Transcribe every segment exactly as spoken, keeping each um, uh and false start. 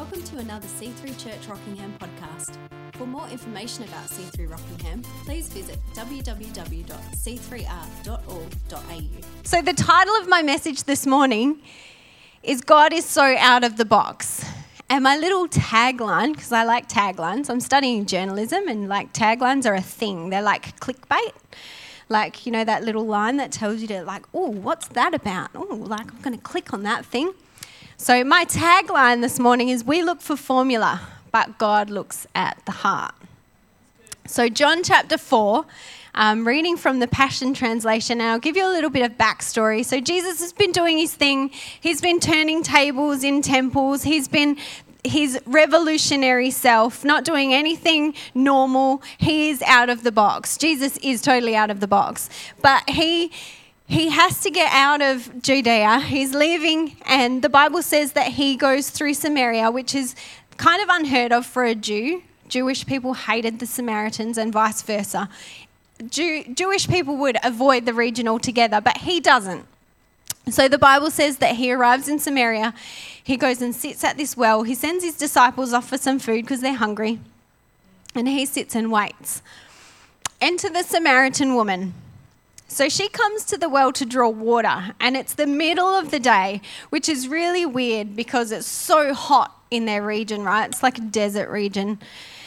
Welcome to another C three Church Rockingham podcast. For more information about C three Rockingham, please visit w w w dot c three r dot org dot a u. So the title of my message this morning is God is so out of the box. And my little tagline, because I like taglines, I'm studying journalism and like taglines are a thing. They're like clickbait. Like, you know, that little line that tells you to like, oh, what's that about? Oh, like I'm going to click on that thing. So my tagline this morning is we look for formula, but God looks at the heart. So John chapter four, um, reading from the Passion Translation, and I'll give you a little bit of backstory. So Jesus has been doing his thing. He's been turning tables in temples. He's been his revolutionary self, not doing anything normal. He is out of the box. Jesus is totally out of the box. But he he has to get out of Judea. He's leaving, and the Bible says that he goes through Samaria, which is kind of unheard of for a Jew. Jewish people hated the Samaritans and vice versa. Jew, Jewish people would avoid the region altogether, but he doesn't. So the Bible says that he arrives in Samaria. He goes and sits at this well. He sends his disciples off for some food because they're hungry. And he sits and waits. Enter the Samaritan woman. So she comes to the well to draw water. And it's the middle of the day, which is really weird because it's so hot in their region, right? It's like a desert region.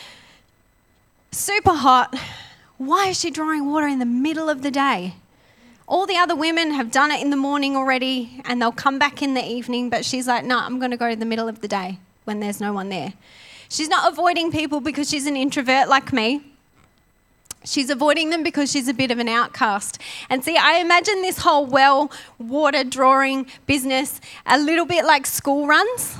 Super hot. Why is she drawing water in the middle of the day? All the other women have done it in the morning already and they'll come back in the evening, but she's like, no, I'm going to go to the middle of the day when there's no one there. She's not avoiding people because she's an introvert like me. She's avoiding them because she's a bit of an outcast. And see, I imagine this whole well water drawing business a little bit like school runs.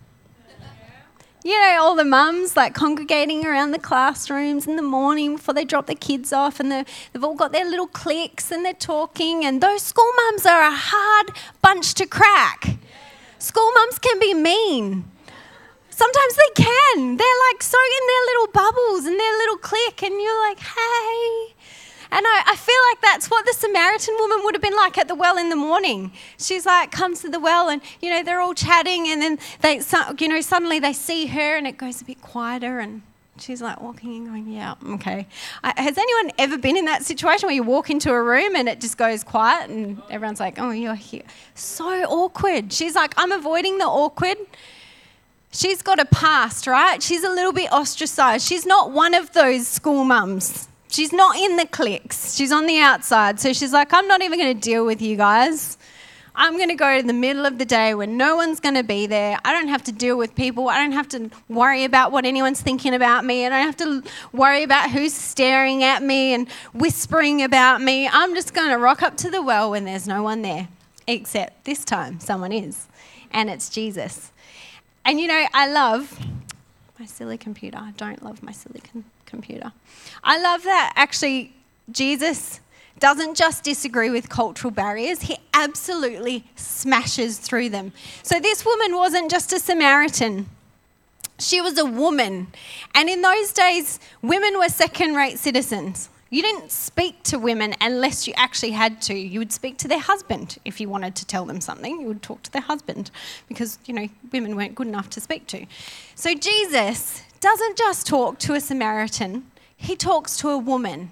You know, all the mums like congregating around the classrooms in the morning before they drop the kids off, and they've all got their little cliques and they're talking, and those school mums are a hard bunch to crack. School mums can be mean. Sometimes they can. They're like so in their little bubbles and their little clique, and you're like, hey. And I, I feel like that's what the Samaritan woman would have been like at the well in the morning. She's like, comes to the well and, you know, they're all chatting, and then they, you know, suddenly they see her and it goes a bit quieter, and she's like walking and going, yeah, okay. Uh, has anyone ever been in that situation where you walk into a room and it just goes quiet and everyone's like, oh, you're here? So awkward. She's like, I'm avoiding the awkward. She's got a past, right? She's a little bit ostracized. She's not one of those school mums. She's not in the cliques. She's on the outside. So she's like, I'm not even going to deal with you guys. I'm going to go to the middle of the day when no one's going to be there. I don't have to deal with people. I don't have to worry about what anyone's thinking about me. I don't have to worry about who's staring at me and whispering about me. I'm just going to rock up to the well when there's no one there. Except this time someone is. And it's Jesus. And you know, I love my silly computer. I don't love my silly com- computer. I love that actually Jesus doesn't just disagree with cultural barriers, he absolutely smashes through them. So this woman wasn't just a Samaritan. She was a woman. And in those days, women were second-rate citizens. You didn't speak to women unless you actually had to. You would speak to their husband if you wanted to tell them something. You would talk to their husband because, you know, women weren't good enough to speak to. So Jesus doesn't just talk to a Samaritan. He talks to a woman.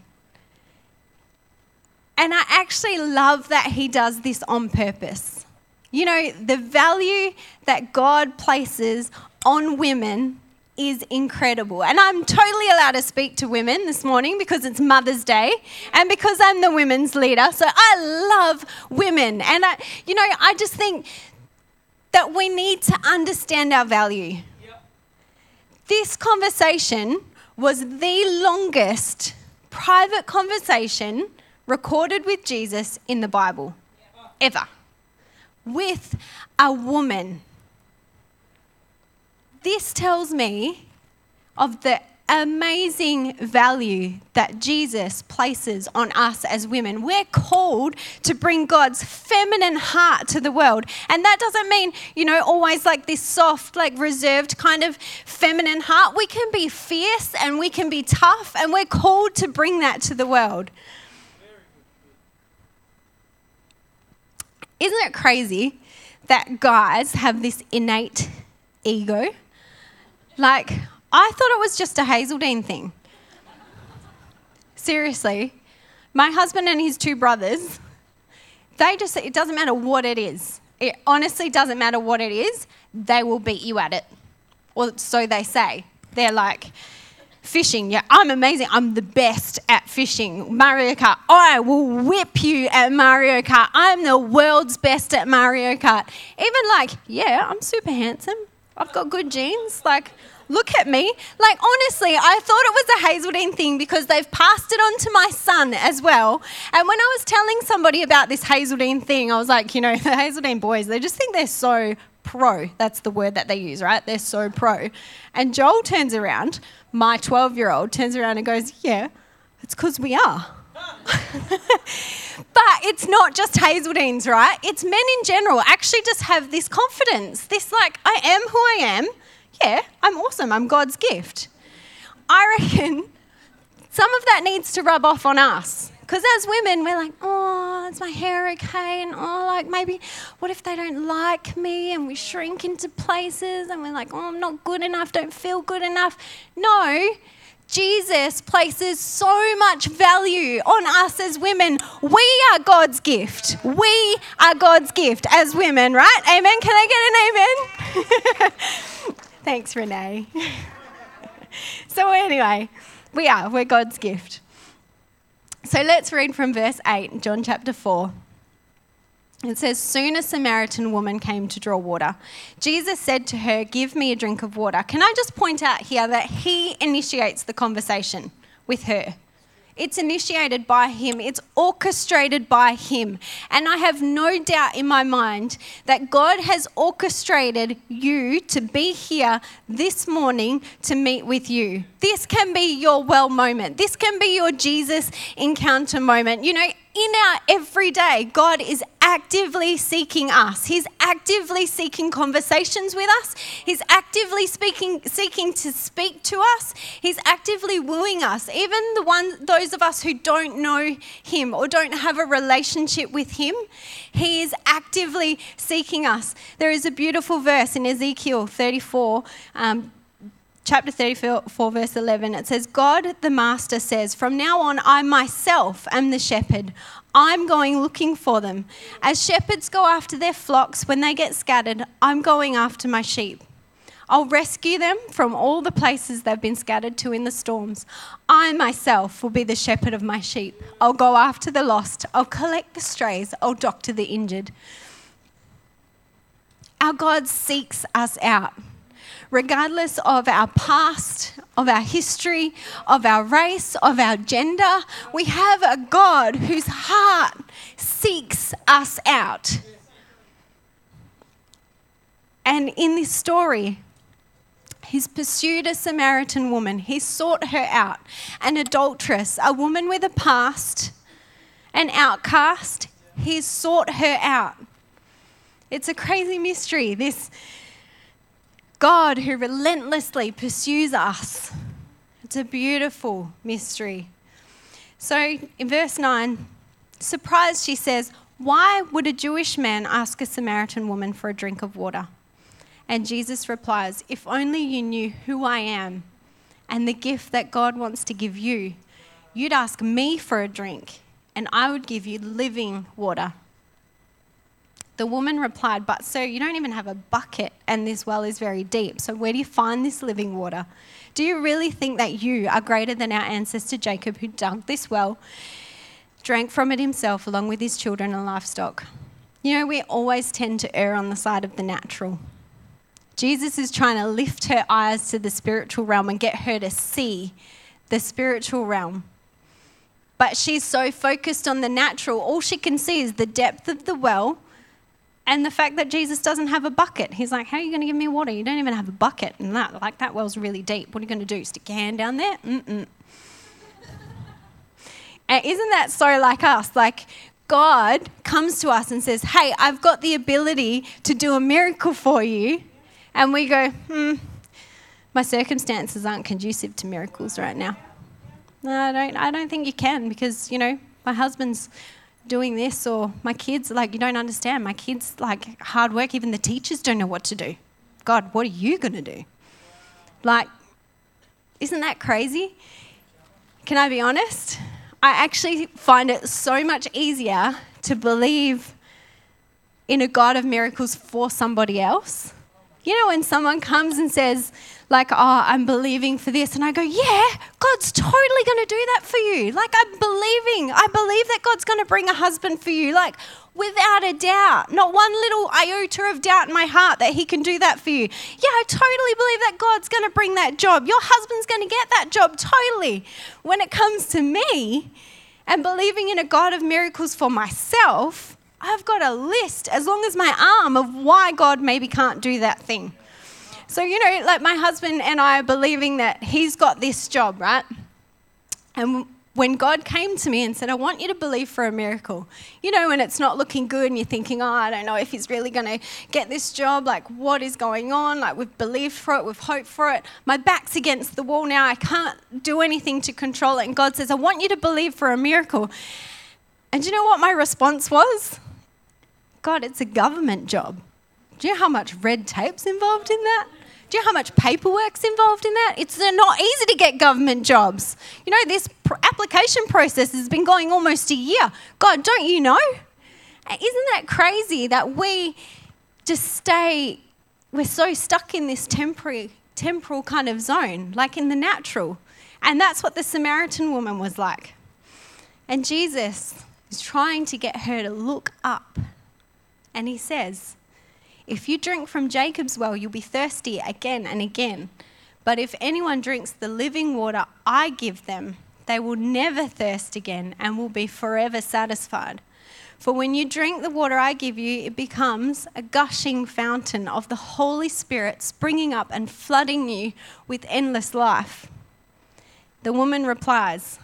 And I actually love that he does this on purpose. You know, the value that God places on women is incredible. And I'm totally allowed to speak to women this morning because it's Mother's Day and because I'm the women's leader. So I love women. And, I, you know, I just think that we need to understand our value. Yep. This conversation was the longest private conversation recorded with Jesus in the Bible, ever, with a woman. This tells me of the amazing value that Jesus places on us as women. We're called to bring God's feminine heart to the world. And that doesn't mean, you know, always like this soft, like reserved kind of feminine heart. We can be fierce and we can be tough, and we're called to bring that to the world. Isn't it crazy that guys have this innate ego? Like, I thought it was just a Hazeldean thing. Seriously. My husband and his two brothers, they just, it doesn't matter what it is. It honestly doesn't matter what it is. They will beat you at it. Or so they say. They're like, fishing, yeah, I'm amazing. I'm the best at fishing. Mario Kart, I will whip you at Mario Kart. I'm the world's best at Mario Kart. Even like, yeah, I'm super handsome. I've got good genes. Like, look at me. Like, honestly, I thought it was a Hazeldean thing because they've passed it on to my son as well. And when I was telling somebody about this Hazeldean thing, I was like, you know, the Hazeldean boys, they just think they're so pro. That's the word that they use, right? They're so pro. And Joel turns around, my twelve-year-old turns around and goes, yeah, it's because we are. But it's not just Hazeldeans, right? It's men in general actually just have this confidence, this like, I am who I am. Yeah, I'm awesome. I'm God's gift. I reckon some of that needs to rub off on us. Because as women, we're like, oh, is my hair okay? And oh, like maybe, what if they don't like me? And we shrink into places and we're like, oh, I'm not good enough, don't feel good enough. No, Jesus places so much value on us as women. We are God's gift. We are God's gift as women, right? Amen? Can I get an amen? Thanks, Renee. So anyway, we are. We're God's gift. So let's read from verse eight, John chapter four. It says, soon a Samaritan woman came to draw water. Jesus said to her, give me a drink of water. Can I just point out here that he initiates the conversation with her? It's initiated by him. It's orchestrated by him. And I have no doubt in my mind that God has orchestrated you to be here this morning to meet with you. This can be your well moment. This can be your Jesus encounter moment. You know, in our everyday, God is actively seeking us. He's actively seeking conversations with us. He's actively speaking, seeking to speak to us. He's actively wooing us. Even the ones, those of us who don't know him or don't have a relationship with him, he is actively seeking us. There is a beautiful verse in Ezekiel thirty-four, um, chapter thirty-four, verse eleven. It says, God the Master says, from now on, I myself am the shepherd. I'm going looking for them. As shepherds go after their flocks when they get scattered, I'm going after my sheep. I'll rescue them from all the places they've been scattered to in the storms. I myself will be the shepherd of my sheep. I'll go after the lost. I'll collect the strays. I'll doctor the injured. Our God seeks us out. Regardless of our past, of our history, of our race, of our gender, we have a God whose heart seeks us out. And in this story, he's pursued a Samaritan woman. He sought her out, an adulteress, a woman with a past, an outcast. He's sought her out. It's a crazy mystery, this God who relentlessly pursues us. It's a beautiful mystery. So in verse nine, surprised, she says, why would a Jewish man ask a Samaritan woman for a drink of water? And Jesus replies, if only you knew who I am and the gift that God wants to give you, you'd ask me for a drink and I would give you living water. The woman replied, but sir, you don't even have a bucket and this well is very deep. So where do you find this living water? Do you really think that you are greater than our ancestor Jacob, who dug this well, drank from it himself along with his children and livestock? You know, we always tend to err on the side of the natural. Jesus is trying to lift her eyes to the spiritual realm and get her to see the spiritual realm. But she's so focused on the natural, all she can see is the depth of the well and the fact that Jesus doesn't have a bucket. He's like, how are you going to give me water? You don't even have a bucket. And that, like, that well's really deep. What are you going to do? Stick your hand down there? Mm-mm. And isn't that so like us? Like, God comes to us and says, hey, I've got the ability to do a miracle for you. And we go, hmm, my circumstances aren't conducive to miracles right now. No, I don't, I don't think you can because, you know, my husband's doing this, or my kids, like, you don't understand. My kids, like, hard work. Even the teachers don't know what to do. God, what are you going to do? Like, isn't that crazy? Can I be honest? I actually find it so much easier to believe in a God of miracles for somebody else. You know, when someone comes and says, like, oh, I'm believing for this, and I go, yeah, God's totally going to do that for you. Like, I'm believing. I believe that God's going to bring a husband for you. Like, without a doubt. Not one little iota of doubt in my heart that he can do that for you. Yeah, I totally believe that God's going to bring that job. Your husband's going to get that job, totally. When it comes to me and believing in a God of miracles for myself, I've got a list, as long as my arm, of why God maybe can't do that thing. So, you know, like my husband and I are believing that he's got this job, right? And when God came to me and said, I want you to believe for a miracle, you know, when it's not looking good and you're thinking, oh, I don't know if he's really going to get this job, like what is going on? Like we've believed for it, we've hoped for it. My back's against the wall now, I can't do anything to control it. And God says, I want you to believe for a miracle. And do you know what my response was? God, it's a government job. Do you know how much red tape's involved in that? Do you know how much paperwork's involved in that? It's not easy to get government jobs. You know, this pr- application process has been going almost a year. God, don't you know? Isn't that crazy that we just stay, we're so stuck in this temporary, temporal kind of zone, like in the natural. And that's what the Samaritan woman was like. And Jesus is trying to get her to look up. And he says, if you drink from Jacob's well, you'll be thirsty again and again. But if anyone drinks the living water I give them, they will never thirst again and will be forever satisfied. For when you drink the water I give you, it becomes a gushing fountain of the Holy Spirit springing up and flooding you with endless life. The woman replies,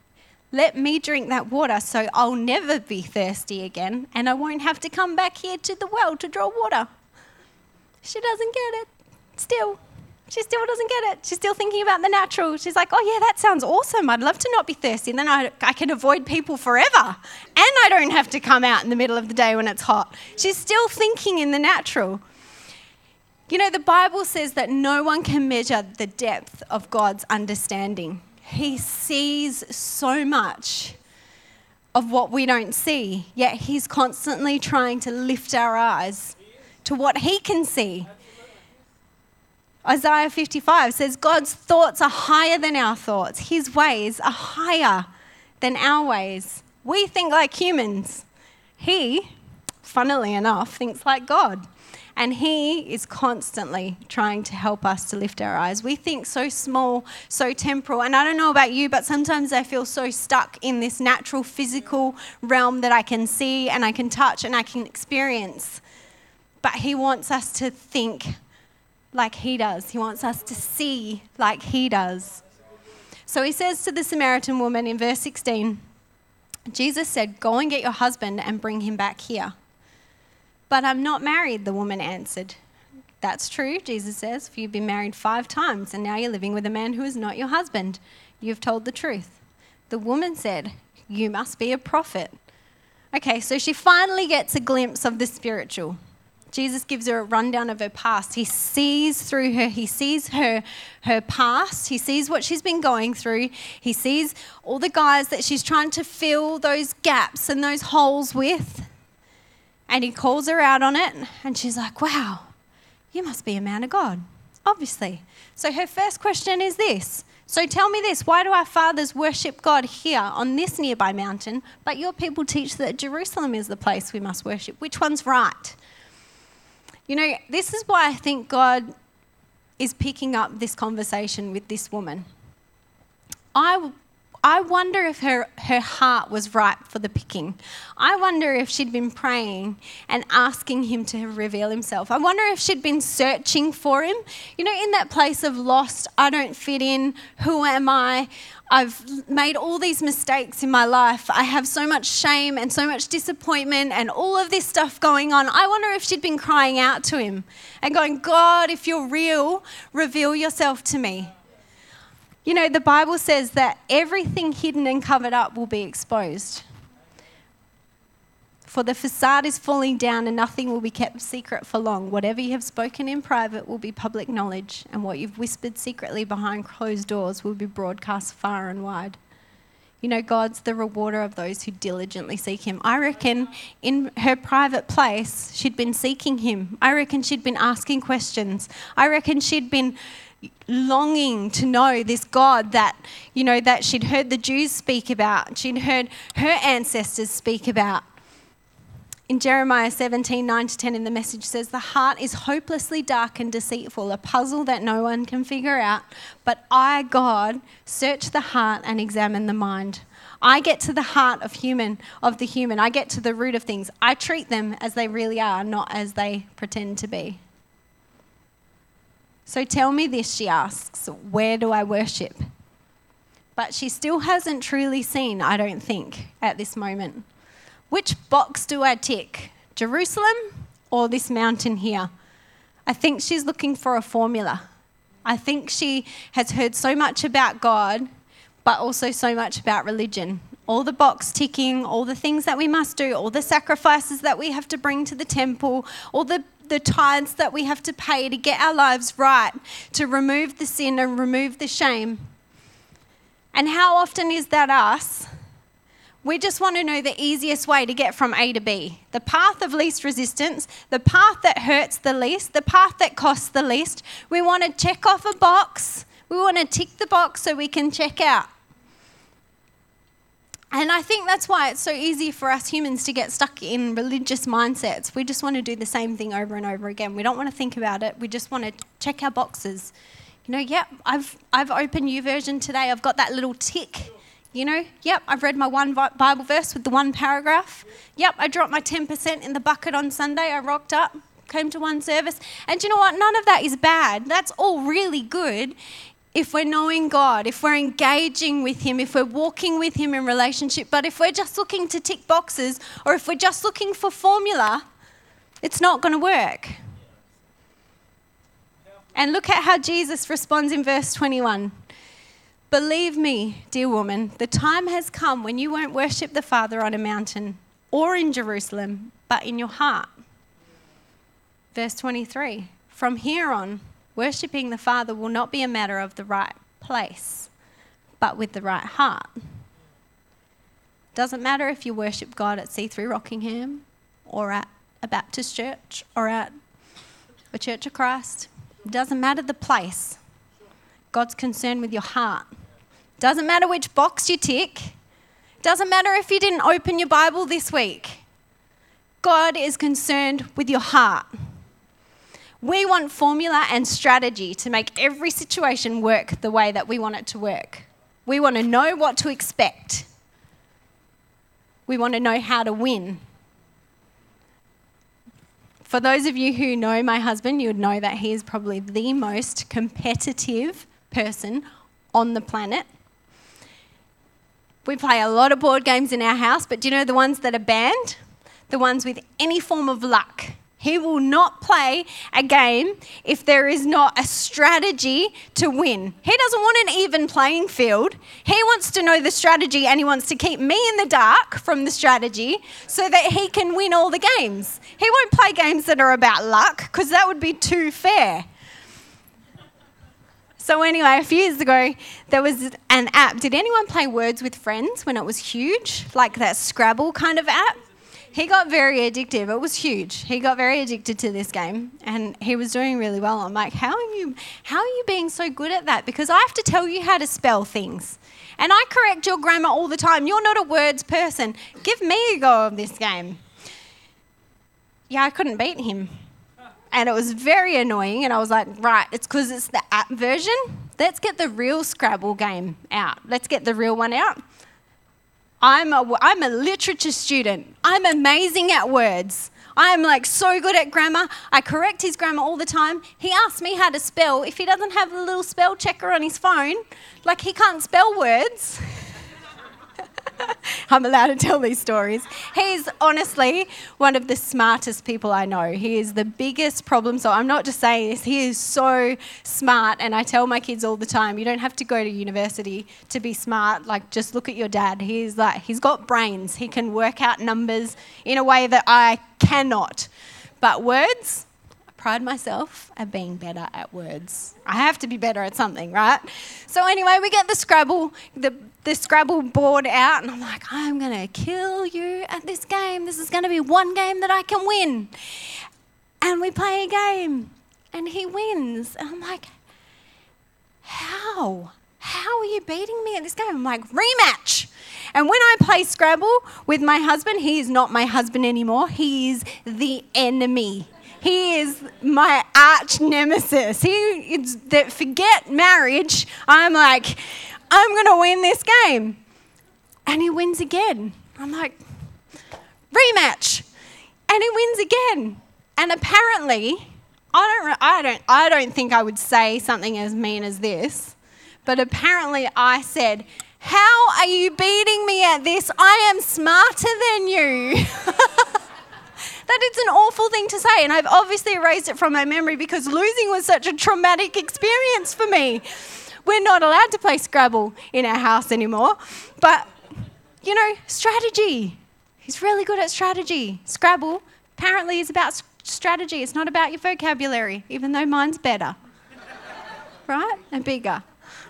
let me drink that water so I'll never be thirsty again and I won't have to come back here to the well to draw water. She doesn't get it. Still. She still doesn't get it. She's still thinking about the natural. She's like, oh yeah, that sounds awesome. I'd love to not be thirsty. And then I, I can avoid people forever. And I don't have to come out in the middle of the day when it's hot. She's still thinking in the natural. You know, the Bible says that no one can measure the depth of God's understanding. He sees so much of what we don't see, yet he's constantly trying to lift our eyes to what he can see. Isaiah fifty-five says God's thoughts are higher than our thoughts. His ways are higher than our ways. We think like humans. He, funnily enough, thinks like God. And he is constantly trying to help us to lift our eyes. We think so small, so temporal. And I don't know about you, but sometimes I feel so stuck in this natural, physical realm that I can see and I can touch and I can experience. But he wants us to think like he does. He wants us to see like he does. So he says to the Samaritan woman in verse sixteen, Jesus said, go and get your husband and bring him back here. But I'm not married, the woman answered. That's true, Jesus says, for you've been married five times and now you're living with a man who is not your husband. You've told the truth. The woman said, you must be a prophet. Okay, so she finally gets a glimpse of the spiritual. Jesus gives her a rundown of her past. He sees through her. He sees her, her past. He sees what she's been going through. He sees all the guys that she's trying to fill those gaps and those holes with. And he calls her out on it, and she's like, wow, you must be a man of God, obviously. So her first question is this. So tell me this, why do our fathers worship God here on this nearby mountain, but your people teach that Jerusalem is the place we must worship? Which one's right? You know, this is why I think God is picking up this conversation with this woman. I I wonder if her, her heart was ripe for the picking. I wonder if she'd been praying and asking him to reveal himself. I wonder if she'd been searching for him. You know, in that place of lost, I don't fit in, who am I? I've made all these mistakes in my life. I have so much shame and so much disappointment and all of this stuff going on. I wonder if she'd been crying out to him and going, God, if you're real, reveal yourself to me. You know, the Bible says that everything hidden and covered up will be exposed. For the facade is falling down and nothing will be kept secret for long. Whatever you have spoken in private will be public knowledge, and what you've whispered secretly behind closed doors will be broadcast far and wide. You know, God's the rewarder of those who diligently seek him. I reckon in her private place, she'd been seeking him. I reckon she'd been asking questions. I reckon she'd been longing to know this God that, you know, that she'd heard the Jews speak about. She'd heard her ancestors speak about. In Jeremiah seventeen, nine to ten in the Message says, the heart is hopelessly dark and deceitful, a puzzle that no one can figure out. But I, God, search the heart and examine the mind. I get to the heart of human, of the human. I get to the root of things. I treat them as they really are, not as they pretend to be. So tell me this, she asks, where do I worship? But she still hasn't truly seen, I don't think, at this moment. Which box do I tick? Jerusalem or this mountain here? I think she's looking for a formula. I think she has heard so much about God, but also so much about religion. All the box ticking, all the things that we must do, all the sacrifices that we have to bring to the temple, all the, the tithes that we have to pay to get our lives right, to remove the sin and remove the shame. And how often is that us? We just want to know the easiest way to get from A to B. The path of least resistance, the path that hurts the least, the path that costs the least. We want to check off a box. We want to tick the box so we can check out. And I think that's why it's so easy for us humans to get stuck in religious mindsets. We just want to do the same thing over and over again. We don't want to think about it. We just want to check our boxes. You know, yep, I've I've opened YouVersion today. I've got that little tick. You know, yep, I've read my one Bible verse with the one paragraph. Yep, I dropped my ten percent in the bucket on Sunday. I rocked up, came to one service. And do you know what? None of that is bad. That's all really good if we're knowing God, if we're engaging with him, if we're walking with him in relationship. But if we're just looking to tick boxes, or if we're just looking for formula, it's not going to work. And look at how Jesus responds in verse twenty-one. Believe me, dear woman, the time has come when you won't worship the Father on a mountain or in Jerusalem, but in your heart. Verse twenty-three, from here on, worshipping the Father will not be a matter of the right place, but with the right heart. Doesn't matter if you worship God at C three Rockingham or at a Baptist church or at a Church of Christ. It doesn't matter the place. God's concerned with your heart. Doesn't matter which box you tick. Doesn't matter if you didn't open your Bible this week. God is concerned with your heart. We want formula and strategy to make every situation work the way that we want it to work. We want to know what to expect. We want to know how to win. For those of you who know my husband, you would know that he is probably the most competitive person on the planet. We play a lot of board games in our house, but do you know the ones that are banned? The ones with any form of luck. He will not play a game if there is not a strategy to win. He doesn't want an even playing field. He wants to know the strategy, and he wants to keep me in the dark from the strategy so that he can win all the games. He won't play games that are about luck because that would be too fair. So anyway, a few years ago, there was an app. Did anyone play Words with Friends when it was huge? Like that Scrabble kind of app? He got very addictive. It was huge. He got very addicted to this game, and he was doing really well. I'm like, how are you, how are you being so good at that? Because I have to tell you how to spell things. And I correct your grammar all the time. You're not a words person. Give me a go of this game. Yeah, I couldn't beat him. And it was very annoying, and I was like, right, it's because it's the app version. Let's get the real Scrabble game out. Let's get the real one out. I'm a, I'm a literature student. I'm amazing at words. I'm like so good at grammar. I correct his grammar all the time. He asks me how to spell. If he doesn't have a little spell checker on his phone, like he can't spell words. I'm allowed to tell these stories. He's honestly one of the smartest people I know. He is the biggest problem solver. I'm not just saying this. He is so smart, and I tell my kids all the time, you don't have to go to university to be smart. Like, just look at your dad. He's like, he's got brains. He can work out numbers in a way that I cannot. But words, I pride myself at being better at words. I have to be better at something, right? So anyway, we get the Scrabble, the, the Scrabble board out, and I'm like, I'm going to kill you at this game. This is going to be one game that I can win. And we play a game, and he wins. And I'm like, how? How are you beating me at this game? I'm like, rematch. And when I play Scrabble with my husband, he is not my husband anymore. He is the enemy. He is my arch nemesis. He is that forget marriage. I'm like, I'm going to win this game. And he wins again. I'm like, rematch. And he wins again. And apparently, I don't, I don't, I don't think I would say something as mean as this, but apparently I said, how are you beating me at this? I am smarter than you. That is an awful thing to say, and I've obviously erased it from my memory because losing was such a traumatic experience for me. We're not allowed to play Scrabble in our house anymore, but, you know, strategy. He's really good at strategy. Scrabble apparently is about strategy. It's not about your vocabulary, even though mine's better, right, and bigger.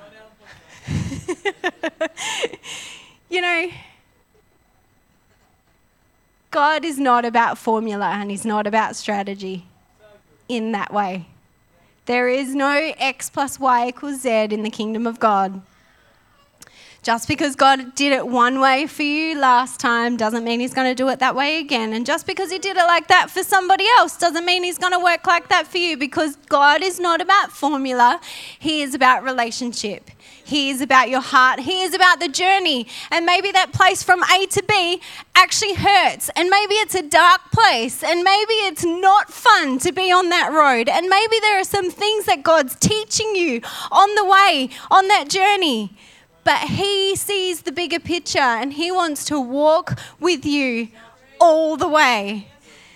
You know, God is not about formula and he's not about strategy in that way. There is no X plus Y equals Z in the kingdom of God. Just because God did it one way for you last time doesn't mean he's going to do it that way again. And just because he did it like that for somebody else doesn't mean he's going to work like that for you, because God is not about formula. He is about relationship. He is about your heart. He is about the journey. And maybe that place from A to B actually hurts. And maybe it's a dark place. And maybe it's not fun to be on that road. And maybe there are some things that God's teaching you on the way, on that journey. But he sees the bigger picture and he wants to walk with you all the way.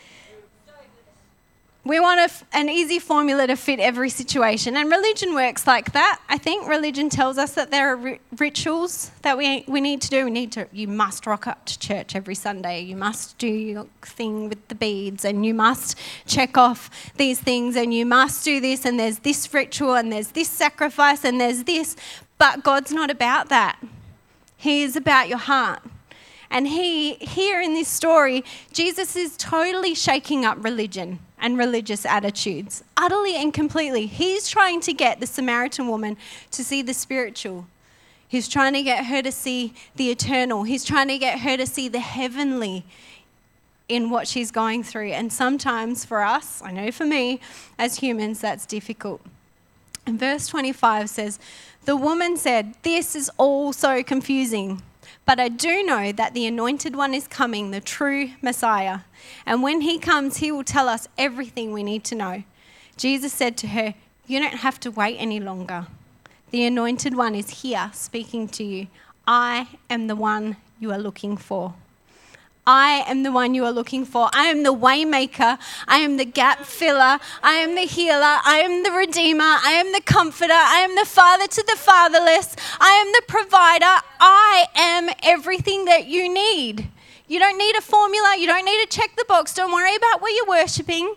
We want a, an easy formula to fit every situation. And religion works like that. I think religion tells us that there are ri- rituals that we we need to do. We need to. You must rock up to church every Sunday. You must do your thing with the beads, and you must check off these things, and you must do this, and there's this ritual, and there's this sacrifice, and there's this. But God's not about that. He is about your heart. And he, here in this story, Jesus is totally shaking up religion and religious attitudes, utterly and completely. He's trying to get the Samaritan woman to see the spiritual. He's trying to get her to see the eternal. He's trying to get her to see the heavenly in what she's going through. And sometimes for us, I know for me, as humans, that's difficult. And verse twenty-five says, the woman said, this is all so confusing. But I do know that the anointed one is coming, the true Messiah. And when he comes, he will tell us everything we need to know. Jesus said to her, you don't have to wait any longer. The anointed one is here speaking to you. I am the one you are looking for. I am the one you are looking for. I am the way maker. I am the gap filler. I am the healer. I am the redeemer. I am the comforter. I am the father to the fatherless. I am the provider. I am everything that you need. You don't need a formula. You don't need to check the box. Don't worry about where you're worshiping.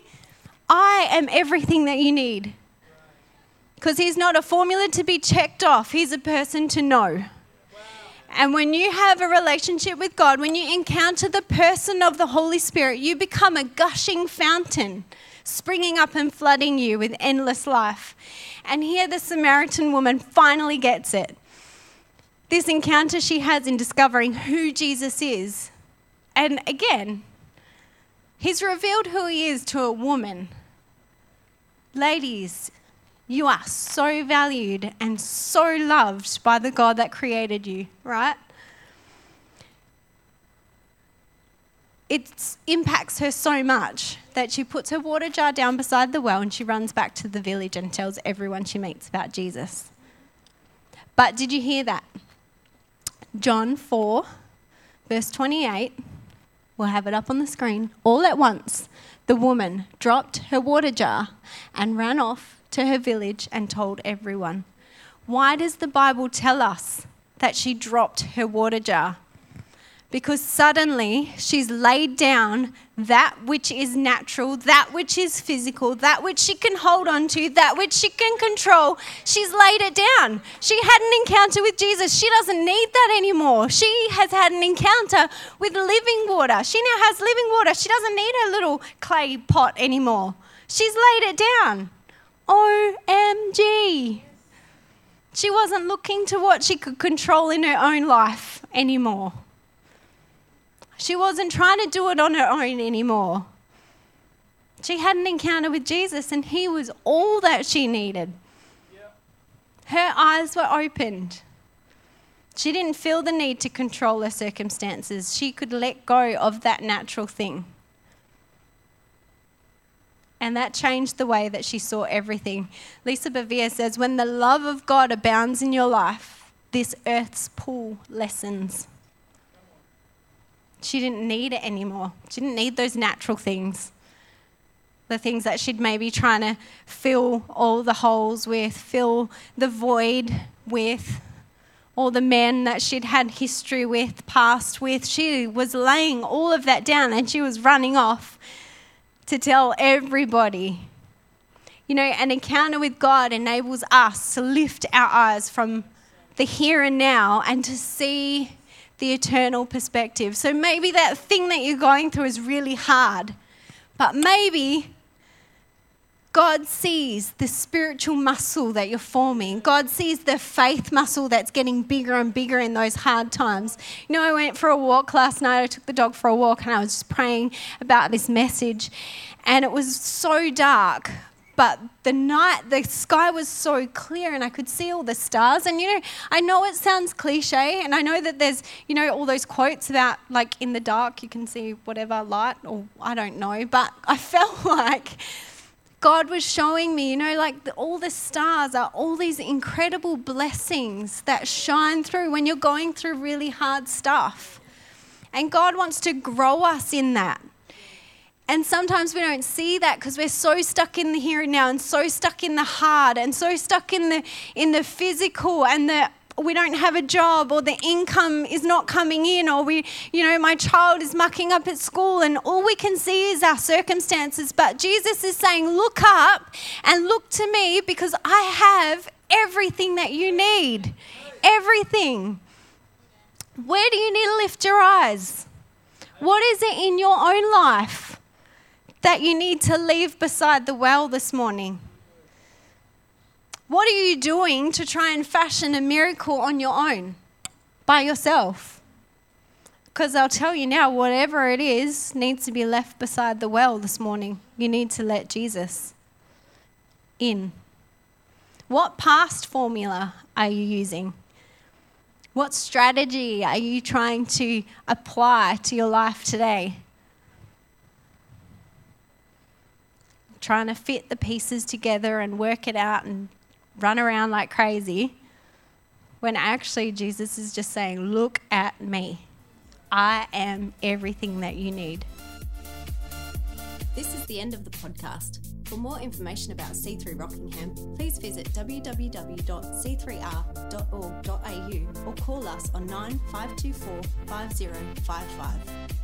I am everything that you need. Because he's not a formula to be checked off. He's a person to know. And when you have a relationship with God, when you encounter the person of the Holy Spirit, you become a gushing fountain, springing up and flooding you with endless life. And here the Samaritan woman finally gets it. This encounter she has in discovering who Jesus is. And again, he's revealed who he is to a woman. Ladies, you are so valued and so loved by the God that created you, right? It impacts her so much that she puts her water jar down beside the well and she runs back to the village and tells everyone she meets about Jesus. But did you hear that? John four, Verse twenty-eight, we'll have it up on the screen. All at once, the woman dropped her water jar and ran off to her village and told everyone. Why does the Bible tell us that she dropped her water jar? Because suddenly she's laid down that which is natural, that which is physical, that which she can hold on to, that which she can control. She's laid it down. She had an encounter with Jesus. She doesn't need that anymore. She has had an encounter with living water. She now has living water. She doesn't need her little clay pot anymore. She's laid it down. O M G. She wasn't looking to what she could control in her own life anymore. She wasn't trying to do it on her own anymore. She had an encounter with Jesus and he was all that she needed. Yep. Her eyes were opened. She didn't feel the need to control her circumstances. She could let go of that natural thing. And that changed the way that she saw everything. Lisa Bevere says, when the love of God abounds in your life, this earth's pull lessens. She didn't need it anymore. She didn't need those natural things. The things that she'd maybe trying to fill all the holes with, fill the void with, all the men that she'd had history with, past with. She was laying all of that down and she was running off to tell everybody. You know, an encounter with God enables us to lift our eyes from the here and now and to see the eternal perspective. So maybe that thing that you're going through is really hard, but maybe God sees the spiritual muscle that you're forming. God sees the faith muscle that's getting bigger and bigger in those hard times. You know, I went for a walk last night. I took the dog for a walk and I was just praying about this message, and it was so dark. But the night, the sky was so clear and I could see all the stars. And, you know, I know it sounds cliche and I know that there's, you know, all those quotes about, like, in the dark you can see whatever light, or I don't know. But I felt like God was showing me, you know, like the, all the stars are all these incredible blessings that shine through when you're going through really hard stuff. And God wants to grow us in that. And sometimes we don't see that because we're so stuck in the here and now and so stuck in the hard and so stuck in the in the physical, and the we don't have a job, or the income is not coming in, or we, you know, my child is mucking up at school and all we can see is our circumstances. But Jesus is saying, look up and look to me because I have everything that you need. Everything. Where do you need to lift your eyes? What is it in your own life that you need to leave beside the well this morning? What are you doing to try and fashion a miracle on your own, by yourself? Because I'll tell you now, whatever it is needs to be left beside the well this morning. You need to let Jesus in. What past formula are you using? What strategy are you trying to apply to your life today? Trying to fit the pieces together and work it out and run around like crazy, when actually Jesus is just saying, look at me. I am everything that you need. This is the end of the podcast. For more information about C three Rockingham, please visit w w w dot c three r dot org dot a u or call us on nine five two four five zero five five.